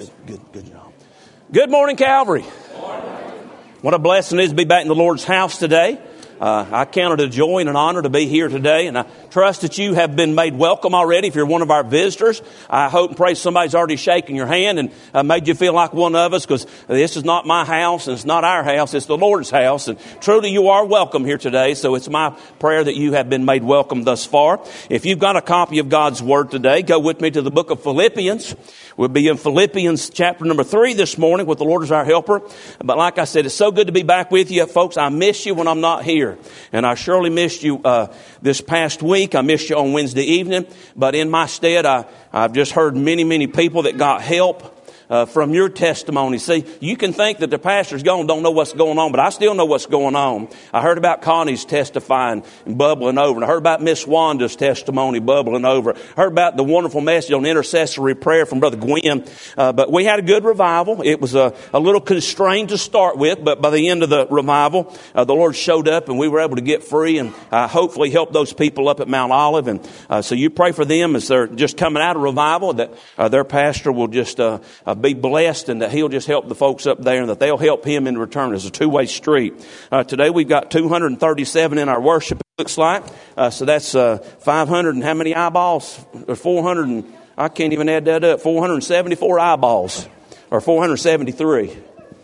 Good job. Good morning, Calvary. What a blessing it is to be back in the Lord's house today. I count it a joy and an honor to be here today, and I trust that you have been made welcome already. If you're one of our visitors, I hope and pray somebody's already shaken your hand and made you feel like one of us, because this is not my house and it's not our house, it's the Lord's house, and truly you are welcome here today. So it's my prayer that you have been made welcome thus far. If you've got a copy of God's Word today, go with me to the book of Philippians. We'll be in Philippians chapter number 3 this morning with the Lord as our helper. But like I said, it's so good to be back with you. Folks, I miss you when I'm not here. And I surely missed you this past week. I missed you on Wednesday evening. But in my stead, I've just heard many people that got help from your testimony. See, you can think that the pastor's gone, don't know what's going on, but I still know what's going on. I heard about Connie's testifying and bubbling over. And I heard about Miss Wanda's testimony bubbling over. I heard about the wonderful message on intercessory prayer from Brother Gwen. But we had a good revival. It was a little constrained to start with, but by the end of the revival, the Lord showed up and we were able to get free and hopefully help those people up at Mount Olive. And so you pray for them as they're just coming out of revival, that their pastor will just be blessed, and that he'll just help the folks up there, and that they'll help him in return. It's a two-way street. Today we've got 237 in our worship, it looks like. So that's 500 and how many eyeballs? 400 and, I can't even add that up, 474 eyeballs. Or 473.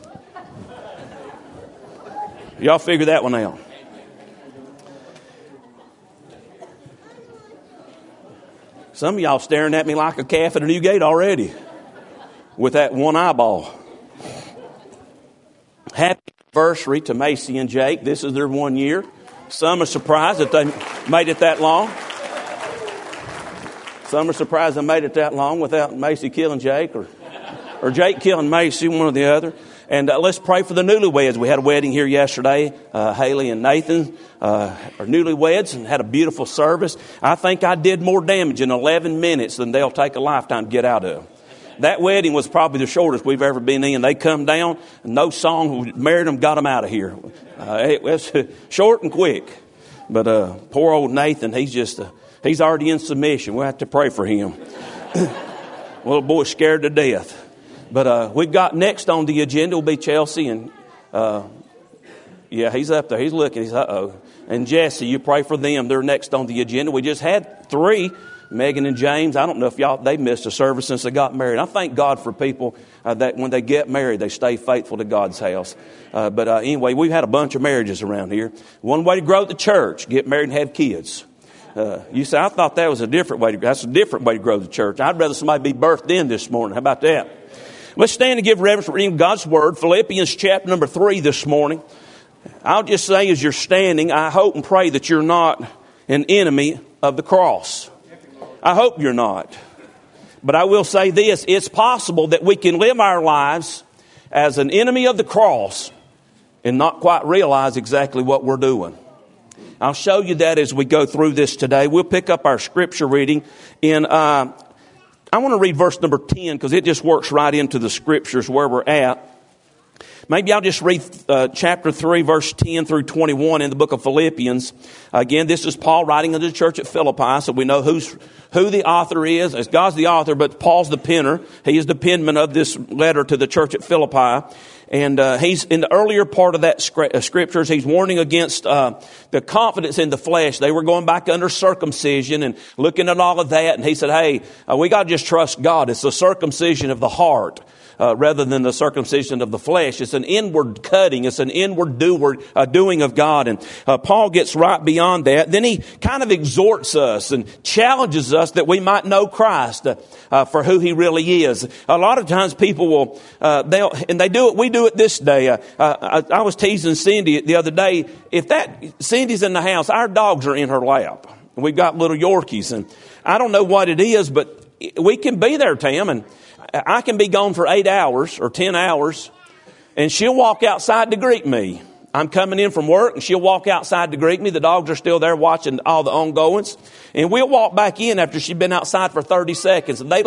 Y'all figure that one out. Some of y'all staring at me like a calf at a new gate already with that one eyeball. Happy anniversary to Macy and Jake. This is their 1 year. Some are surprised that they made it that long. Some are surprised they made it that long without Macy killing Jake or Jake killing Macy, one or the other. And let's pray for the newlyweds. We had a wedding here yesterday. Haley and Nathan are newlyweds and had a beautiful service. I think I did more damage in 11 minutes than they'll take a lifetime to get out of. That wedding was probably the shortest we've ever been in. They come down, and no song, we married them, got them out of here. It was short and quick. But poor old Nathan, he's already in submission. We'll have to pray for him. Little boy's scared to death. But we've got next on the agenda will be Chelsea, and yeah, he's up there. He's looking. He's and Jesse, you pray for them. They're next on the agenda. We just had 3. Megan and James, I don't know if they missed a service since they got married. I thank God for people that when they get married, they stay faithful to God's house. But anyway, we've had a bunch of marriages around here. One way to grow the church, get married and have kids. You say, I thought that was a different way. That's a different way to grow the church. I'd rather somebody be birthed in this morning. How about that? Let's stand and give reverence for reading God's Word. Philippians chapter number 3 this morning. I'll just say as you're standing, I hope and pray that you're not an enemy of the cross. I hope you're not. But I will say this, it's possible that we can live our lives as an enemy of the cross and not quite realize exactly what we're doing. I'll show you that as we go through this today. We'll pick up our scripture reading in, I want to read verse number 10 because it just works right into the scriptures where we're at. Maybe I'll just read chapter 3, verse 10 through 21 in the book of Philippians. Again, this is Paul writing to the church at Philippi, so we know who the author is. As God's the author, but Paul's the penner. He is the penman of this letter to the church at Philippi. And he's in the earlier part of that scriptures, he's warning against the confidence in the flesh. They were going back under circumcision and looking at all of that. And he said, hey, we got to just trust God. It's the circumcision of the heart. Rather than the circumcision of the flesh. It's an inward cutting. It's an inward doing of God. And Paul gets right beyond that. Then he kind of exhorts us and challenges us that we might know Christ for who He really is. A lot of times people will, they do it, we do it this day. I was teasing Cindy the other day. If Cindy's in the house, our dogs are in her lap. We've got little Yorkies. And I don't know what it is, but we can be there, Tam, and I can be gone for 8 hours or 10 hours, and she'll walk outside to greet me. I'm coming in from work, and she'll walk outside to greet me. The dogs are still there watching all the ongoings. And we'll walk back in after she's been outside for 30 seconds. And they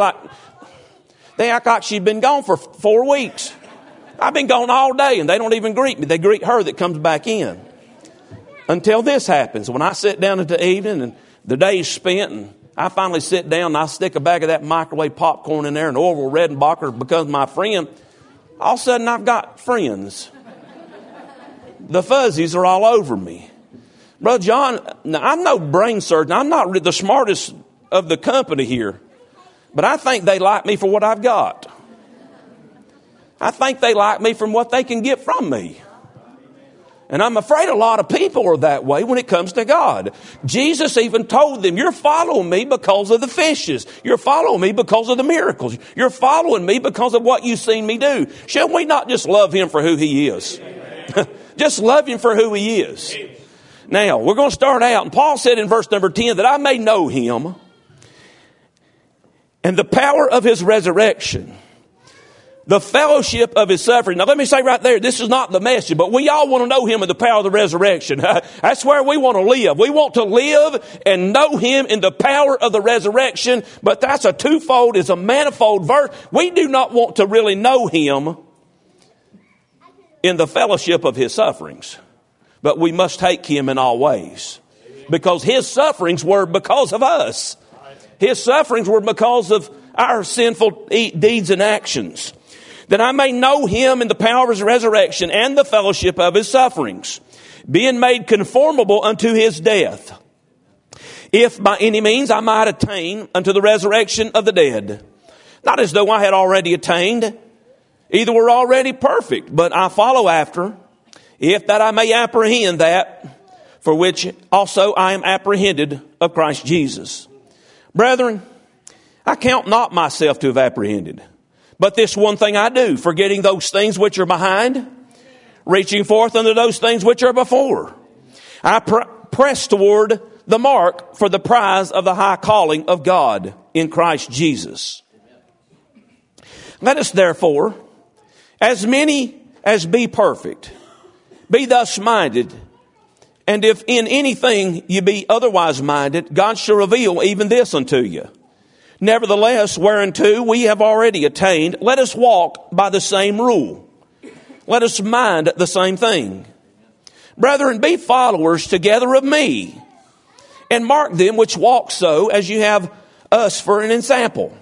act like she'd been gone for 4 weeks. I've been gone all day, and they don't even greet me. They greet her that comes back in. Until this happens. When I sit down at the evening, and the day's spent, and I finally sit down and I stick a bag of that microwave popcorn in there, and Orville Redenbacher becomes my friend. All of a sudden, I've got friends. The fuzzies are all over me. Brother John, now, I'm no brain surgeon. I'm not the smartest of the company here. But I think they like me for what I've got. I think they like me from what they can get from me. And I'm afraid a lot of people are that way when it comes to God. Jesus even told them, you're following me because of the fishes. You're following me because of the miracles. You're following me because of what you've seen me do. Shall we not just love him for who he is? Just love him for who he is. Now, we're going to start out. And Paul said in verse number 10, that I may know him and the power of his resurrection, the fellowship of his suffering. Now, let me say right there, this is not the message, but we all want to know him and the power of the resurrection. That's where we want to live. We want to live and know him in the power of the resurrection, but that's a twofold, it's a manifold verse. We do not want to really know him in the fellowship of his sufferings, but we must take him in all ways, because his sufferings were because of us. His sufferings were because of our sinful deeds and actions. That I may know him in the power of his resurrection and the fellowship of his sufferings, being made conformable unto his death, if by any means I might attain unto the resurrection of the dead. Not as though I had already attained, either were already perfect, but I follow after, if that I may apprehend that for which also I am apprehended of Christ Jesus. Brethren, I count not myself to have apprehended, but this one thing I do, forgetting those things which are behind, reaching forth unto those things which are before. I press toward the mark for the prize of the high calling of God in Christ Jesus. Let us therefore, as many as be perfect, be thus minded. And if in anything you be otherwise minded, God shall reveal even this unto you. Nevertheless, whereunto we have already attained, let us walk by the same rule. Let us mind the same thing. Brethren, be followers together of me, and mark them which walk so, as you have us for an ensample.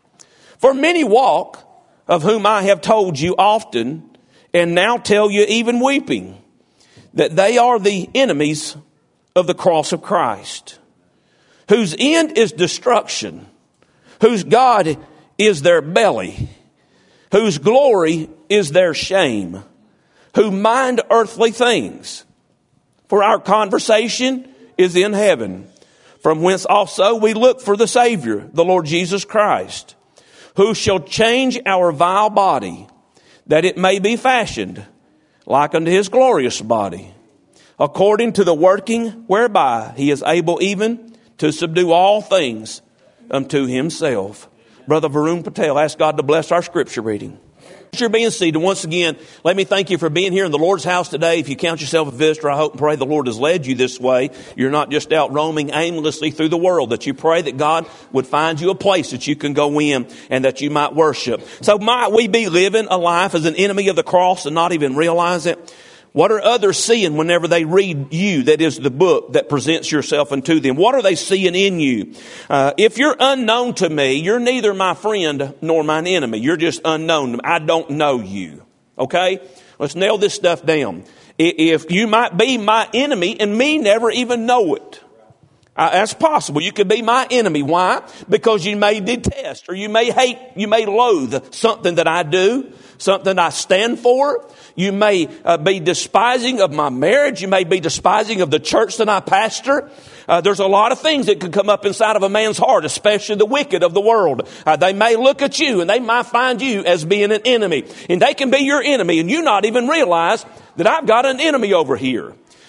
For many walk, of whom I have told you often, and now tell you even weeping, that they are the enemies of the cross of Christ, whose end is destruction, whose God is their belly, whose glory is their shame, who mind earthly things. For our conversation is in heaven, from whence also we look for the Savior, the Lord Jesus Christ, who shall change our vile body, that it may be fashioned like unto his glorious body, according to the working whereby he is able even to subdue all things unto himself. Brother Varun Patel, ask God to bless our scripture reading. You're being seated. Once again, let me thank you for being here in the Lord's house today. If you count yourself a visitor, I hope and pray the Lord has led you this way. You're not just out roaming aimlessly through the world, that you pray that God would find you a place that you can go in and that you might worship. So might we be living a life as an enemy of the cross and not even realize it? What are others seeing whenever they read you, that is the book that presents yourself unto them? What are they seeing in you? If you're unknown to me, you're neither my friend nor mine enemy. You're just unknown to me. I don't know you. Okay? Let's nail this stuff down. If you might be my enemy and me never even know it. That's possible. You could be my enemy. Why? Because you may detest or you may hate, you may loathe something that I do, something I stand for. You may be despising of my marriage. You may be despising of the church that I pastor. There's a lot of things that could come up inside of a man's heart, especially the wicked of the world. They may look at you and they might find you as being an enemy. And they can be your enemy and you not even realize that I've got an enemy over here.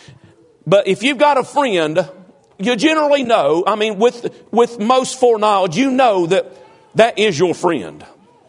But if you've got a friend, you generally know, I mean, with most foreknowledge, you know that is your friend.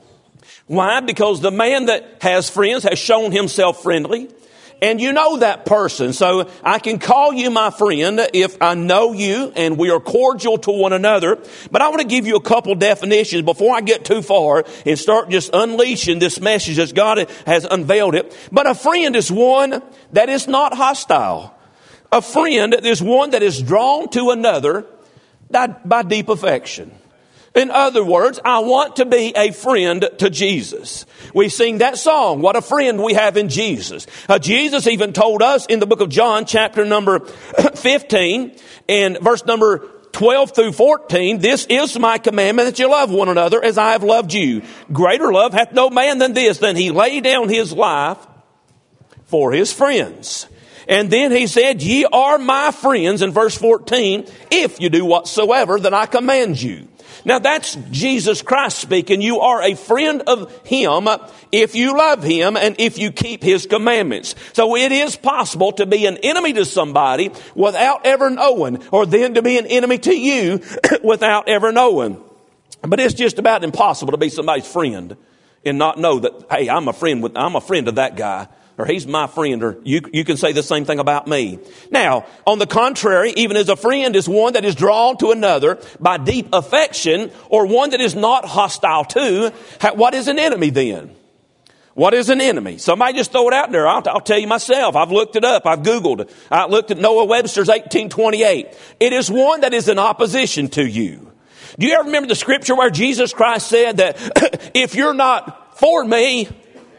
Why? Because the man that has friends has shown himself friendly. And you know that person. So I can call you my friend if I know you and we are cordial to one another. But I want to give you a couple definitions before I get too far and start just unleashing this message as God has unveiled it. But a friend is one that is not hostile. A friend is one that is drawn to another By deep affection. In other words, I want to be a friend to Jesus. We sing that song, what a friend we have in Jesus. Jesus even told us in the book of John, chapter number 15, and verse number 12 through 14, this is my commandment, that you love one another as I have loved you. Greater love hath no man than this, than he lay down his life for his friends. And then he said, ye are my friends, in verse 14, if you do whatsoever that I command you. Now that's Jesus Christ speaking. You are a friend of Him if you love Him and if you keep His commandments. So it is possible to be an enemy to somebody without ever knowing, or then to be an enemy to you without ever knowing. But it's just about impossible to be somebody's friend and not know that, hey, I'm a friend of that guy. Or he's my friend, or you can say the same thing about me. Now, on the contrary, even as a friend is one that is drawn to another by deep affection, or one that is not hostile to, what is an enemy then? What is an enemy? Somebody just throw it out there. I'll tell you myself. I've looked it up. I've Googled. I looked at Noah Webster's 1828. It is one that is in opposition to you. Do you ever remember the scripture where Jesus Christ said that if you're not for me,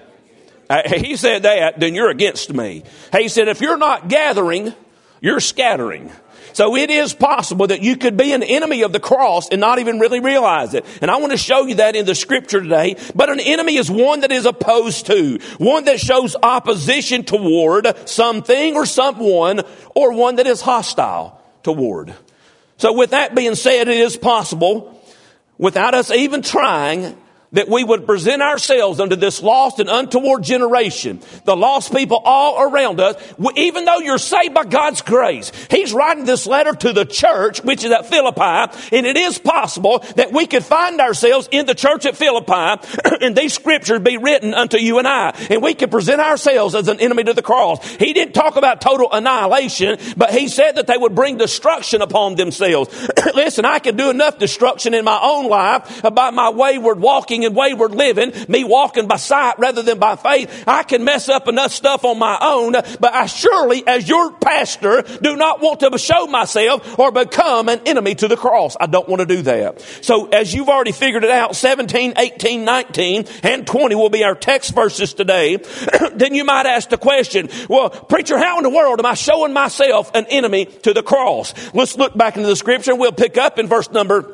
he said that, then you're against me. He said, if you're not gathering, you're scattering. So it is possible that you could be an enemy of the cross and not even really realize it. And I want to show you that in the scripture today. But an enemy is one that is opposed to, one that shows opposition toward something or someone, or one that is hostile toward. So with that being said, it is possible, without us even trying, that we would present ourselves unto this lost and untoward generation, the lost people all around us, even though you're saved by God's grace. He's writing this letter to the church, which is at Philippi, and it is possible that we could find ourselves in the church at Philippi, and these scriptures be written unto you and I, and we could present ourselves as an enemy to the cross. He didn't talk about total annihilation, but he said that they would bring destruction upon themselves. Listen, I can do enough destruction in my own life by my wayward walking and wayward living, me walking by sight rather than by faith. I can mess up enough stuff on my own, but I surely, as your pastor, do not want to show myself or become an enemy to the cross. I don't want to do that. So as you've already figured it out, 17, 18, 19, and 20 will be our text verses today. Then you might ask the question, well, preacher, how in the world am I showing myself an enemy to the cross? Let's look back into the scripture. We'll pick up in verse number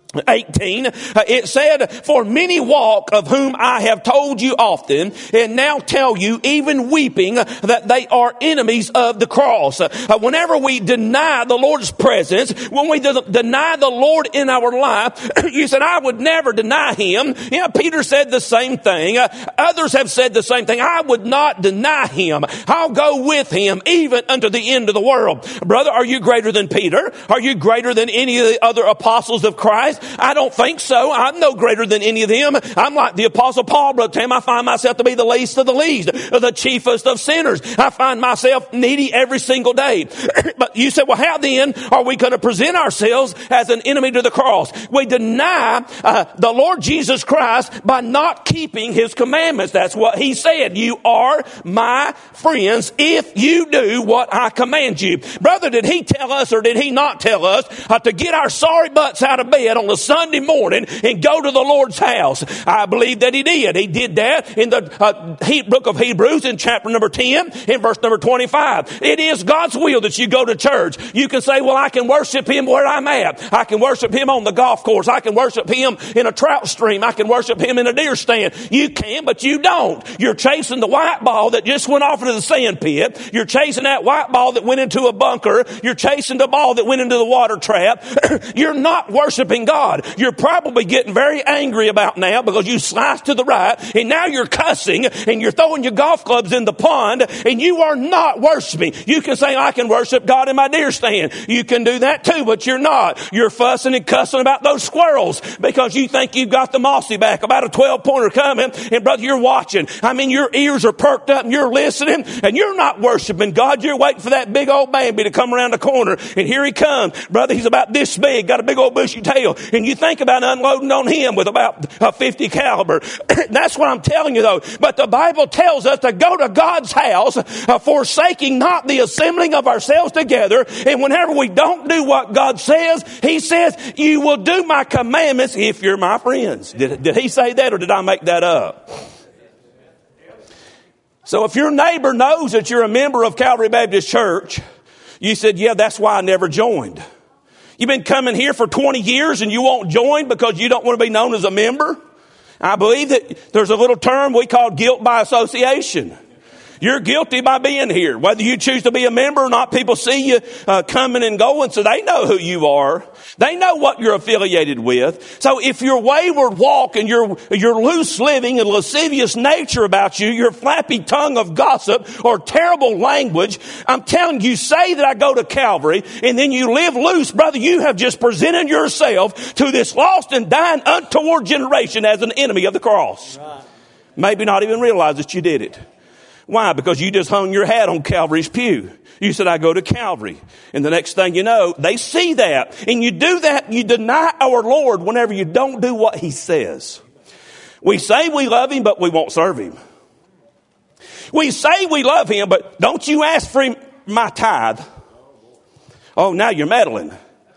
18, it said, for many walk, of whom I have told you often, and now tell you, even weeping, that they are enemies of the cross. Whenever we deny the Lord's presence, when we deny the Lord in our life, you said, I would never deny Him. Yeah, Peter said the same thing. Others have said the same thing. I would not deny Him. I'll go with Him even unto the end of the world. Brother, are you greater than Peter? Are you greater than any of the other apostles of Christ? I don't think so. I'm no greater than any of them. I'm like the Apostle Paul, Brother Tim. I find myself to be the least of the least, the chiefest of sinners. I find myself needy every single day. But you said, well, how then are we going to present ourselves as an enemy to the cross? We deny the Lord Jesus Christ by not keeping His commandments. That's what He said. You are my friends if you do what I command you. Brother, did He tell us, or did He not tell us to get our sorry butts out of bed on a Sunday morning and go to the Lord's house? I believe that He did. He did that in the book of Hebrews in chapter number 10 in verse number 25. It is God's will that you go to church. You can say, well, I can worship Him where I'm at. I can worship Him on the golf course. I can worship Him in a trout stream. I can worship Him in a deer stand. You can, but you don't. You're chasing the white ball that just went off into the sand pit. You're chasing that white ball that went into a bunker. You're chasing the ball that went into the water trap. You're not worshiping God. You're probably getting very angry about now because you sliced to the right, and now you're cussing and you're throwing your golf clubs in the pond, and you are not worshiping. You can say, I can worship God in my deer stand. You can do that too, but you're not. You're fussing and cussing about those squirrels because you think you've got the mossy back about a 12-pointer coming, and brother, you're watching. I mean, your ears are perked up and you're listening, and you're not worshiping God. You're waiting for that big old baby to come around the corner, and here he comes. Brother, he's about this big, got a big old bushy tail. and you think about unloading on him with about a 50 caliber. That's what I'm telling you though. But the Bible tells us to go to God's house, forsaking not the assembling of ourselves together. And whenever we don't do what God says, he says, you will do my commandments if you're my friends. Did he say that or did I make that up? So if your neighbor knows that you're a member of Calvary Baptist Church, you said, yeah, that's why I never joined. You've been coming here for 20 years and you won't join because you don't want to be known as a member? I believe that there's a little term we call guilt by association. You're guilty by being here. Whether you choose to be a member or not, people see you coming and going, so they know who you are. They know what you're affiliated with. So if your wayward walk and your loose living and lascivious nature about you, your flappy tongue of gossip or terrible language, I'm telling you, say that I go to Calvary and then you live loose, brother, you have just presented yourself to this lost and dying untoward generation as an enemy of the cross. Right. Maybe not even realize that you did it. Why? Because you just hung your hat on Calvary's pew. You said, I go to Calvary. And the next thing you know, they see that. And you do that, you deny our Lord whenever you don't do what he says. We say we love him, but we won't serve him. We say we love him, but don't you ask for him, my tithe. Oh, now you're meddling.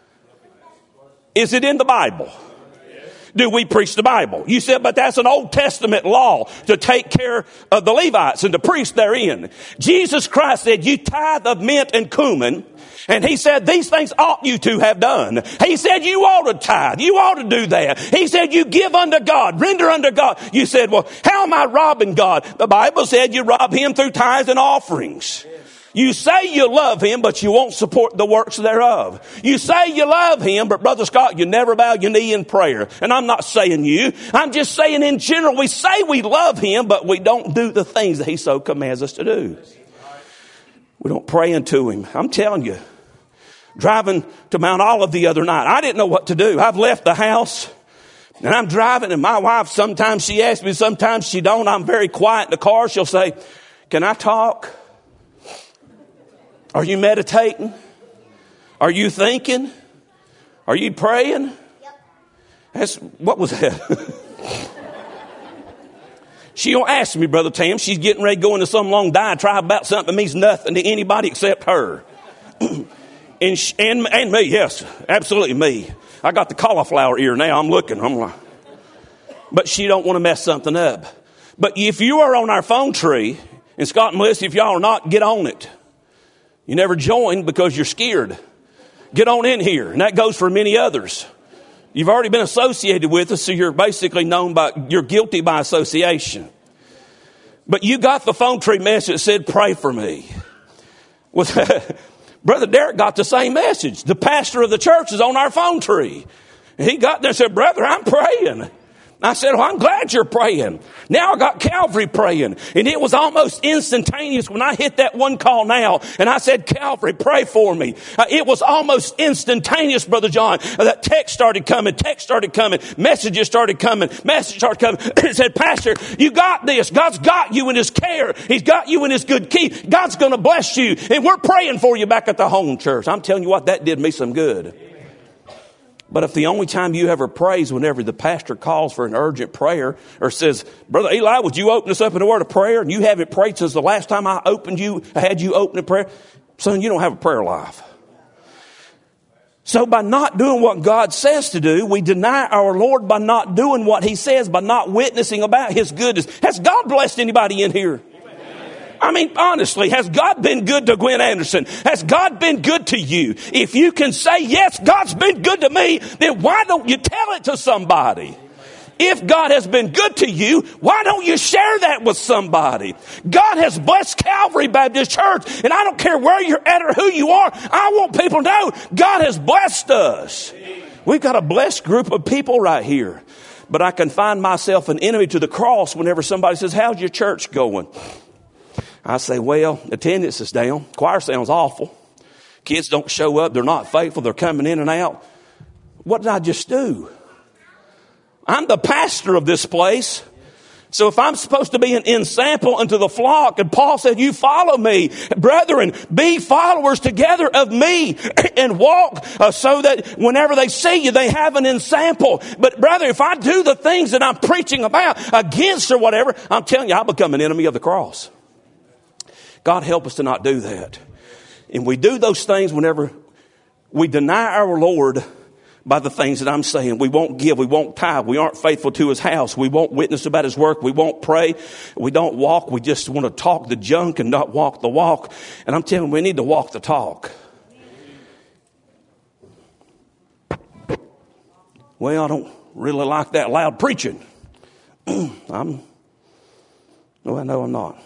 Is it in the Bible? Do we preach the Bible? You said, but that's an Old Testament law to take care of the Levites and the priests therein. Jesus Christ said, you tithe of mint and cumin. And he said, these things ought you to have done. He said, you ought to tithe. You ought to do that. He said, you give unto God, render unto God. You said, well, how am I robbing God? The Bible said you rob him through tithes and offerings. You say you love him, but you won't support the works thereof. You say you love him, but Brother Scott, you never bow your knee in prayer. And I'm not saying you. I'm just saying in general, we say we love him, but we don't do the things that he so commands us to do. We don't pray unto him. I'm telling you, driving to Mount Olive the other night, I didn't know what to do. I've left the house and I'm driving, and my wife, sometimes she asks me, sometimes she don't. I'm very quiet in the car. She'll say, can I talk? Are you meditating? Are you thinking? Are you praying? Yep. What was that? She'll ask me, Brother Tam, she's getting ready to go into some long diatribe about something that means nothing to anybody except her. and me, yes, absolutely me. I got the cauliflower ear now. I'm looking. I'm like, but she don't want to mess something up. But if you are on our phone tree, and Scott and Melissa, if y'all are not, get on it. You never joined because you're scared. Get on in here. And that goes for many others. You've already been associated with us, so you're basically you're guilty by association. But you got the phone tree message that said, pray for me. Well, Brother Derek got the same message. The pastor of the church is on our phone tree. And he got there and said, brother, I'm praying. I said, well, I'm glad you're praying. Now I got Calvary praying. And it was almost instantaneous when I hit that one call now. And I said, Calvary, pray for me. It was almost instantaneous, Brother John. That text started coming, messages started coming. It said, Pastor, you got this. God's got you in his care. He's got you in his good keep. God's going to bless you. And we're praying for you back at the home church. I'm telling you what, that did me some good. But if the only time you ever pray is whenever the pastor calls for an urgent prayer or says, Brother Eli, would you open us up in a word of prayer? And you haven't prayed since the last time I had you open a prayer. Son, you don't have a prayer life. So by not doing what God says to do, we deny our Lord by not doing what he says, by not witnessing about his goodness. Has God blessed anybody in here? I mean, honestly, has God been good to Gwen Anderson? Has God been good to you? If you can say, yes, God's been good to me, then why don't you tell it to somebody? If God has been good to you, why don't you share that with somebody? God has blessed Calvary Baptist Church, and I don't care where you're at or who you are. I want people to know God has blessed us. We've got a blessed group of people right here. But I can find myself an enemy to the cross whenever somebody says, how's your church going? I say, well, attendance is down. Choir sounds awful. Kids don't show up. They're not faithful. They're coming in and out. What did I just do? I'm the pastor of this place. So if I'm supposed to be an ensample unto the flock, and Paul said, you follow me, brethren, be followers together of me and walk so that whenever they see you, they have an ensample. But brother, if I do the things that I'm preaching about against or whatever, I'm telling you, I'll become an enemy of the cross. God help us to not do that. And we do those things whenever we deny our Lord by the things that I'm saying. We won't give. We won't tithe. We aren't faithful to his house. We won't witness about his work. We won't pray. We don't walk. We just want to talk the junk and not walk the walk. And I'm telling you, we need to walk the talk. Well, I don't really like that loud preaching. No, I'm not.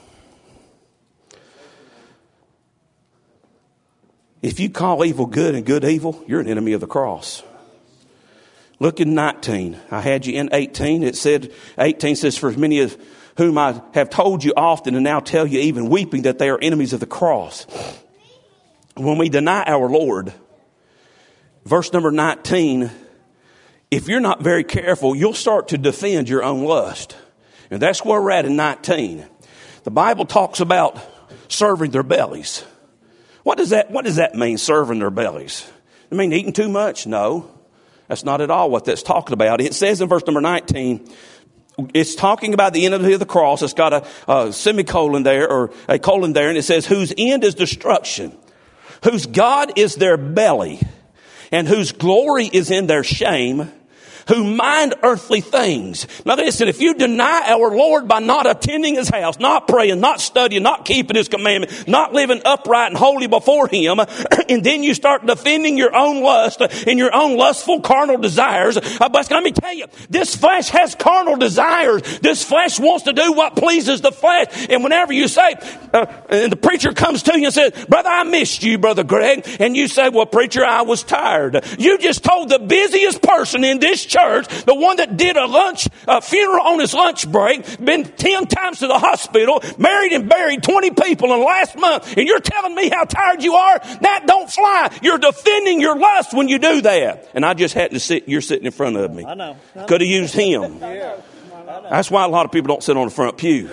If you call evil good and good evil, you're an enemy of the cross. Look in 19. I had you in 18. It said, 18 says, for as many of whom I have told you often and now tell you even weeping that they are enemies of the cross. When we deny our Lord, verse number 19, if you're not very careful, you'll start to defend your own lust. And that's where we're at in 19. The Bible talks about serving their bellies. What does that mean, serving their bellies? I mean, eating too much? No. That's not at all what that's talking about. It says in verse number 19, it's talking about the enemy of the cross. It's got a semicolon there, or a colon there, and it says, whose end is destruction, whose God is their belly, and whose glory is in their shame, who mind earthly things. Now listen, if you deny our Lord by not attending his house, not praying, not studying, not keeping his commandment, not living upright and holy before him, and then you start defending your own lust and your own lustful carnal desires, but let me tell you, this flesh has carnal desires. This flesh wants to do what pleases the flesh. And whenever you say, and the preacher comes to you and says, brother, I missed you, Brother Greg. And you say, well, preacher, I was tired. You just told the busiest person in this church, the one that did a funeral on his lunch break, been 10 times to the hospital, married and buried 20 people in the last month, and you're telling me how tired you are? That don't fly. You're defending your lust when you do that. And I just happened to sit, you're sitting in front of me. I know. Could have used him. That's why a lot of people don't sit on the front pew.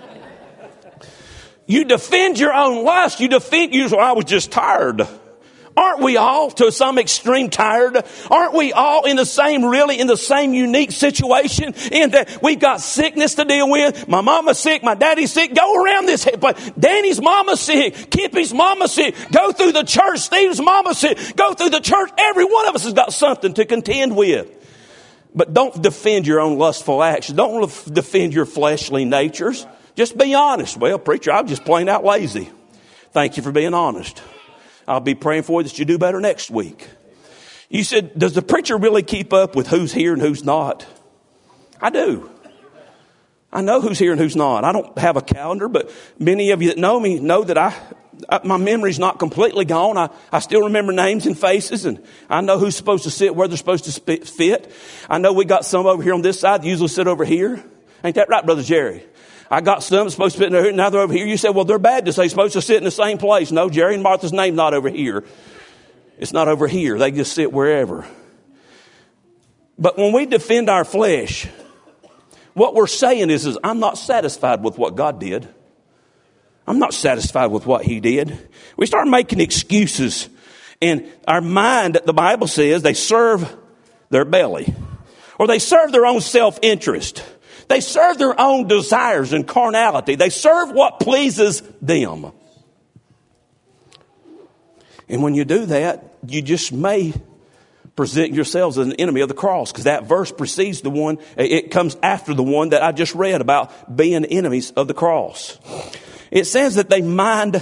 You defend your own lust. You I was just tired. Aren't we all to some extreme tired? Aren't we all in the same unique situation in that we've got sickness to deal with? My mama's sick, my daddy's sick. Go around this, but Danny's mama's sick, Kippy's mama's sick. Go through the church, Steve's mama's sick. Go through the church. Every one of us has got something to contend with. But don't defend your own lustful actions. Don't defend your fleshly natures. Just be honest. Well, preacher, I'm just plain out lazy. Thank you for being honest. I'll be praying for you that you do better next week. You said, does the preacher really keep up with who's here and who's not? I do. I know who's here and who's not. I don't have a calendar, but many of you that know me know that my memory's not completely gone. I still remember names and faces, and I know who's supposed to sit where they're supposed to fit. I know we got some over here on this side that usually sit over here. Ain't that right, Brother Jerry? I got some supposed to sit in there, now they're over here. You said, well, they're Baptists. They're supposed to sit in the same place. No, Jerry and Martha's name's not over here. It's not over here. They just sit wherever. But when we defend our flesh, what we're saying is I'm not satisfied with what God did. I'm not satisfied with what he did. We start making excuses. And our mind, the Bible says, they serve their belly. Or they serve their own self-interest. They serve their own desires and carnality. They serve what pleases them. And when you do that, you just may present yourselves as an enemy of the cross, because that verse precedes the one, it comes after the one that I just read about being enemies of the cross. It says that they mind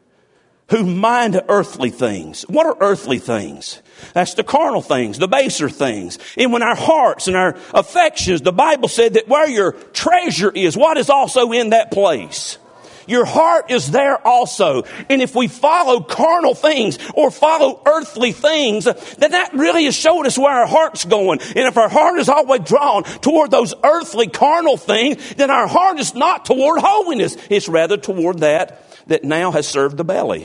earthly things. What are earthly things? That's the carnal things, the baser things. And when our hearts and our affections, the Bible said that where your treasure is, what is also in that place? Your heart is there also. And if we follow carnal things or follow earthly things, then that really is showing us where our heart's going. And if our heart is always drawn toward those earthly carnal things, then our heart is not toward holiness. It's rather toward that now has served the belly.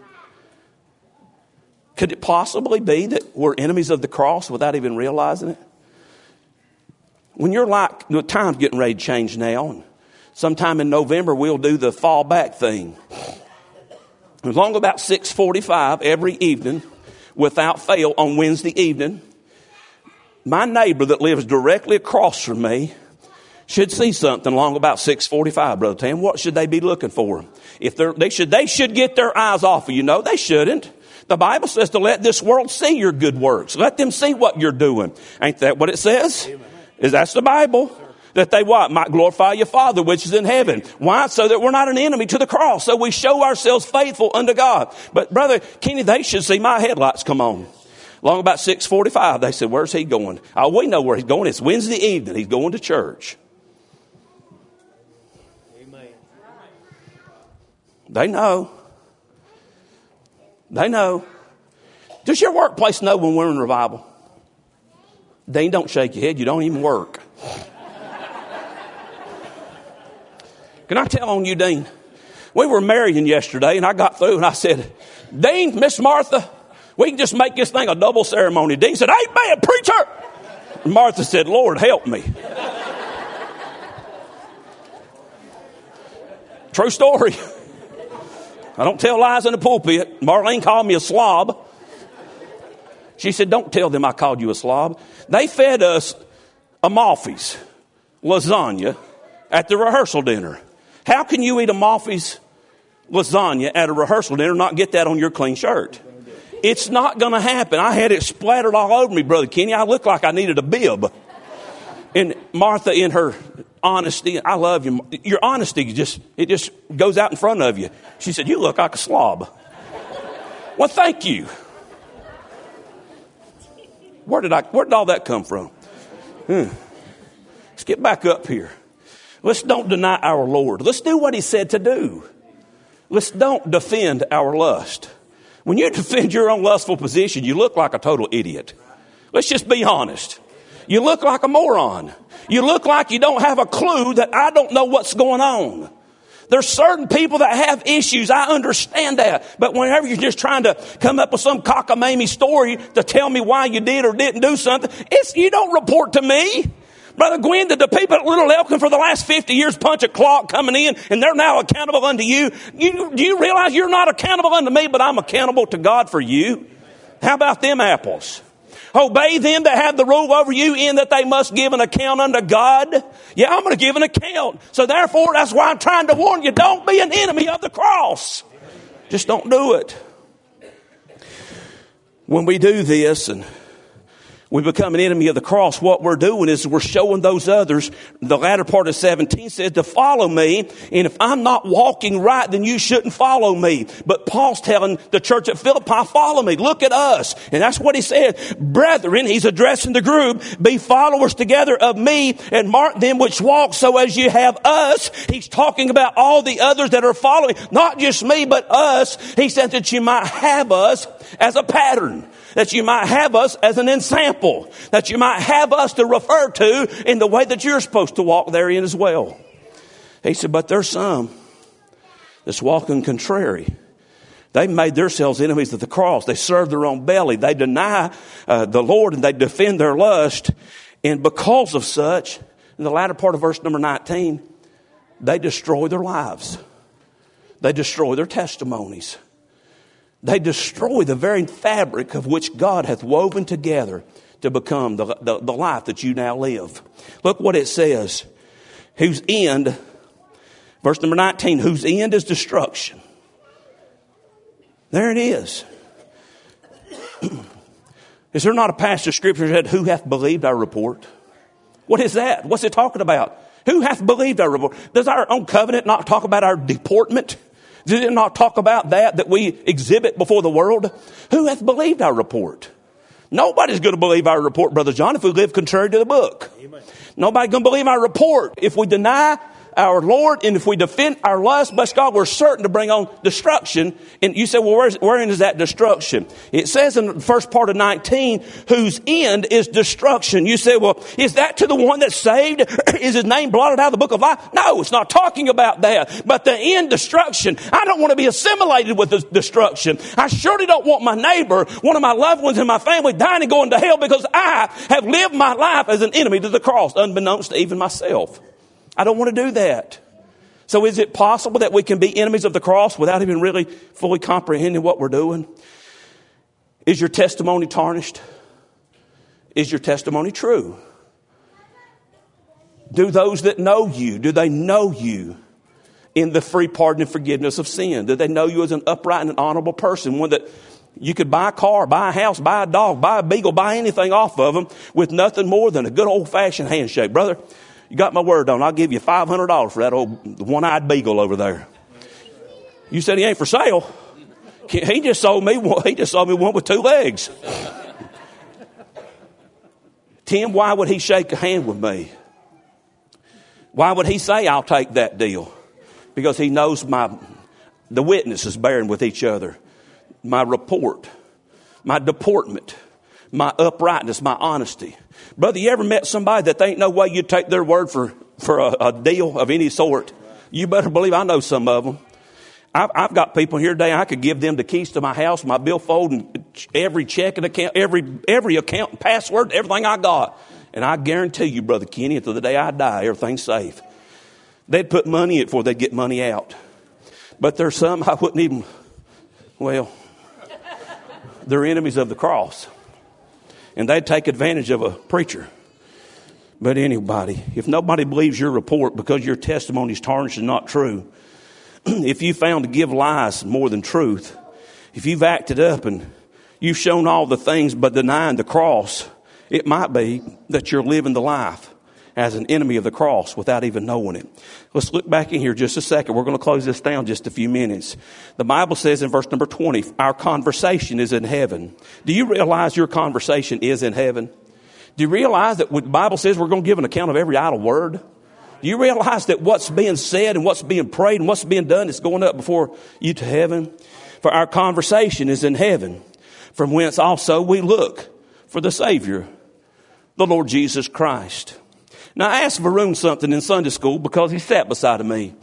Could it possibly be that we're enemies of the cross without even realizing it? When you're like, the time's getting ready to change now. And sometime in November, we'll do the fall back thing. As long as about 6:45 every evening, without fail, on Wednesday evening, my neighbor that lives directly across from me should see something along about 6:45, Brother Tam. What should they be looking for? If they should get their eyes off of you. No, they shouldn't. The Bible says to let this world see your good works. Let them see what you're doing. Ain't that what it says? That's the Bible. That they what? Might glorify your Father which is in heaven. Why? So that we're not an enemy to the cross. So we show ourselves faithful unto God. But Brother Kenny, they should see my headlights come on. Long about 6:45, they said, where's he going? Oh, we know where he's going. It's Wednesday evening. He's going to church. Amen. They know. They know. Does your workplace know when we're in revival? Dean, don't shake your head. You don't even work. Can I tell on you, Dean? We were marrying yesterday, and I got through, and I said, Dean, Miss Martha, we can just make this thing a double ceremony. Dean said, amen, preacher. And Martha said, Lord, help me. True story. I don't tell lies in the pulpit. Marlene called me a slob. She said, don't tell them I called you a slob. They fed us Amalfi's lasagna at the rehearsal dinner. How can you eat Amalfi's lasagna at a rehearsal dinner and not get that on your clean shirt? It's not going to happen. I had it splattered all over me, Brother Kenny. I looked like I needed a bib. And Martha, in her honesty, I love you. Your honesty just goes out in front of you. She said, you look like a slob. Well, thank you. Where did all that come from? Let's get back up here. Let's don't deny our Lord. Let's do what he said to do. Let's don't defend our lust. When you defend your own lustful position, you look like a total idiot. Let's just be honest. You look like a moron. You look like you don't have a clue that I don't know what's going on. There's certain people that have issues. I understand that. But whenever you're just trying to come up with some cockamamie story to tell me why you did or didn't do something, you don't report to me. Brother Gwen, did the people at Little Elkin for the last 50 years punch a clock coming in and they're now accountable unto you? Do you realize you're not accountable unto me, but I'm accountable to God for you? How about them apples? Obey them that have the rule over you in that they must give an account unto God. Yeah, I'm going to give an account. So therefore, that's why I'm trying to warn you, don't be an enemy of the cross. Just don't do it. When we do this and we become an enemy of the cross, what we're doing is we're showing those others, the latter part of 17 says, to follow me. And if I'm not walking right, then you shouldn't follow me. But Paul's telling the church at Philippi, follow me. Look at us. And that's what he said. Brethren, he's addressing the group, be followers together of me and mark them which walk so as you have us. He's talking about all the others that are following, not just me, but us. He said that you might have us as a pattern. That you might have us as an example. That you might have us to refer to in the way that you're supposed to walk therein as well. He said, but there's some that's walking contrary. They've made themselves enemies of the cross. They serve their own belly. They deny the Lord and they defend their lust. And because of such, in the latter part of verse number 19, they destroy their lives. They destroy their testimonies. They destroy the very fabric of which God hath woven together to become the life that you now live. Look what it says. Whose end, verse number 19, whose end is destruction. There it is. Is there not a passage of scripture that said, who hath believed our report? What is that? What's it talking about? Who hath believed our report? Does our own covenant not talk about our deportment? Does it not talk about that we exhibit before the world? Who hath believed our report? Nobody's going to believe our report, Brother John, if we live contrary to the book. Amen. Nobody's going to believe our report if we deny our Lord, and if we defend our lust, bless God, we're certain to bring on destruction. And you say, well, wherein is that destruction? It says in the first part of 19, whose end is destruction. You say, well, is that to the one that's saved? Is his name blotted out of the book of life? No, it's not talking about that. But the end, destruction. I don't want to be assimilated with this destruction. I surely don't want my neighbor, one of my loved ones in my family, dying and going to hell because I have lived my life as an enemy to the cross, unbeknownst to even myself. I don't want to do that. So is it possible that we can be enemies of the cross without even really fully comprehending what we're doing? Is your testimony tarnished? Is your testimony true? Do those that know you, do they know you in the free pardon and forgiveness of sin? Do they know you as an upright and an honorable person? One that you could buy a car, buy a house, buy a dog, buy a beagle, buy anything off of them with nothing more than a good old-fashioned handshake. Brother, you got my word on. I'll give you $500 for that old one-eyed beagle over there. You said he ain't for sale. He just sold me one. He just sold me one with two legs. Tim, why would he shake a hand with me? Why would he say I'll take that deal? Because he knows the witnesses bearing with each other. My report, my deportment, my uprightness, my honesty. Brother, you ever met somebody that there ain't no way you'd take their word for a deal of any sort? You better believe I know some of them. I've got people here today, I could give them the keys to my house, my billfold, and every checking account, every account and password, everything I got. And I guarantee you, Brother Kenny, until the day I die, everything's safe. They'd put money in it before they'd get money out. But there's some I wouldn't even, they're enemies of the cross. And they'd take advantage of a preacher. But anybody, if nobody believes your report because your testimony is tarnished and not true, if you found to give lies more than truth, if you've acted up and you've shown all the things but denying the cross, it might be that you're living the life as an enemy of the cross without even knowing it. Let's look back in here just a second. We're going to close this down just a few minutes. The Bible says in verse number 20, our conversation is in heaven. Do you realize your conversation is in heaven? Do you realize that what the Bible says we're going to give an account of every idle word? Do you realize that what's being said and what's being prayed and what's being done is going up before you to heaven? For our conversation is in heaven, from whence also we look for the Savior, the Lord Jesus Christ. Now, I asked Varun something in Sunday school because he sat beside of me.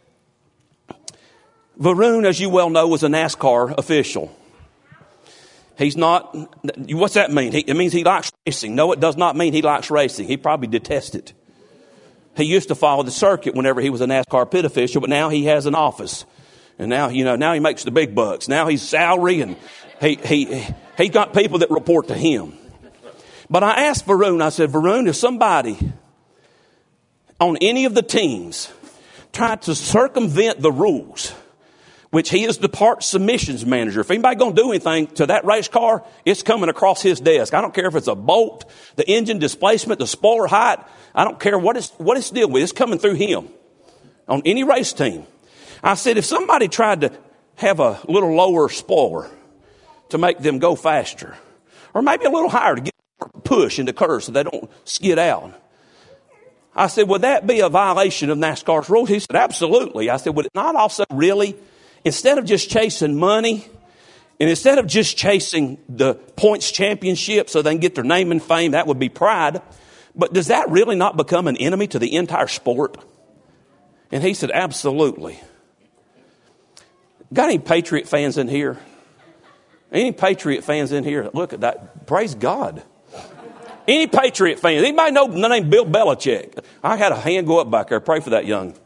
Varun, as you well know, was a NASCAR official. He's not, what's that mean? It means he likes racing. No, it does not mean he likes racing. He probably detests it. He used to follow the circuit whenever he was a NASCAR pit official, but now he has an office. And now, now he makes the big bucks. Now he's salary and he's got people that report to him. But I asked Varun, I said, Varun, if somebody on any of the teams tried to circumvent the rules, which he is the parts submissions manager. If anybody going to do anything to that race car, it's coming across his desk. I don't care if it's a bolt, the engine displacement, the spoiler height. I don't care what it's deal with. It's coming through him on any race team. I said, if somebody tried to have a little lower spoiler to make them go faster, or maybe a little higher to get push into curves so they don't skid out, I said, would that be a violation of NASCAR's rules? He said, absolutely. I said, would it not also really, instead of just chasing money, and instead of just chasing the points championship so they can get their name and fame, that would be pride, but does that really not become an enemy to the entire sport? And he said, absolutely. Got any Patriot fans in here? Any Patriot fans in here? Look at that. Praise God. Any Patriot fans? Anybody know the name Bill Belichick? I had a hand go up back there. Pray for that young.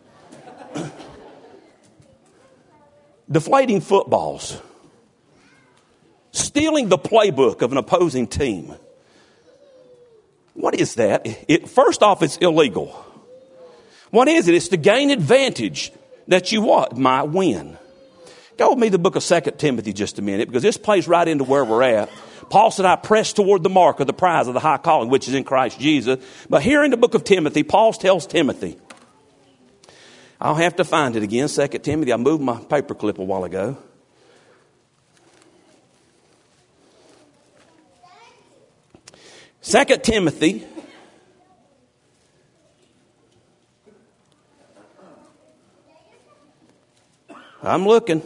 Deflating footballs. Stealing the playbook of an opposing team. What is that? First off, it's illegal. What is it? It's to gain advantage that you might win. Go with me to the book of 2 Timothy just a minute, because this plays right into where we're at. Paul said, I press toward the mark of the prize of the high calling, which is in Christ Jesus. But here in the book of Timothy, Paul tells Timothy, I'll have to find it again, 2 Timothy. I moved my paperclip a while ago. Second Timothy I'm looking.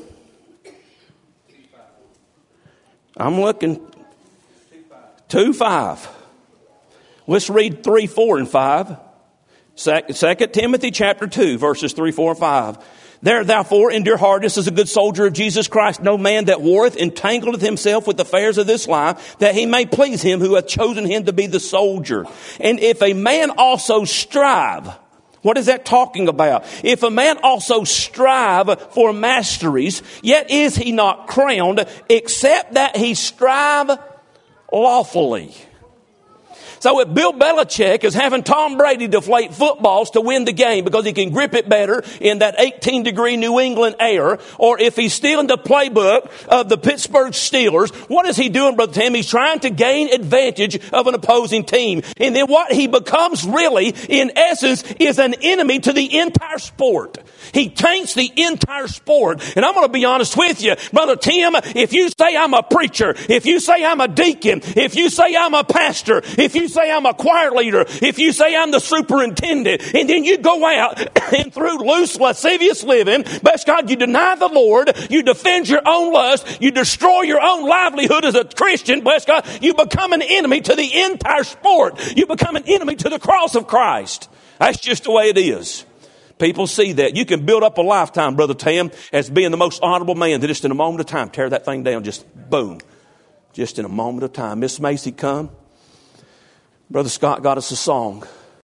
2:5. Let's read 3, 4, and 5. 2 Timothy chapter 2, verses 3, 4, and 5. There therefore endure hardness as a good soldier of Jesus Christ. No man that warreth entangleth himself with the affairs of this life, that he may please him who hath chosen him to be the soldier. And if a man also strive, what is that talking about? If a man also strive for masteries, yet is he not crowned, except that he strive lawfully. So if Bill Belichick is having Tom Brady deflate footballs to win the game because he can grip it better in that 18-degree New England air, or if he's stealing the playbook of the Pittsburgh Steelers, what is he doing, Brother Tim? He's trying to gain advantage of an opposing team. And then what he becomes really, in essence, is an enemy to the entire sport. He taints the entire sport. And I'm going to be honest with you, Brother Tim, if you say I'm a preacher, if you say I'm a deacon, if you say I'm a pastor, if you say I'm a choir leader, if you say I'm the superintendent, and then you go out and through loose, lascivious living, bless God, you deny the Lord, you defend your own lust, you destroy your own livelihood as a Christian, bless God, you become an enemy to the entire sport. You become an enemy to the cross of Christ. That's just the way it is. People see that. You can build up a lifetime, Brother Tam, as being the most honorable man, that just in a moment of time, tear that thing down, just boom. Just in a moment of time. Miss Macy, come. Brother Scott got us a song.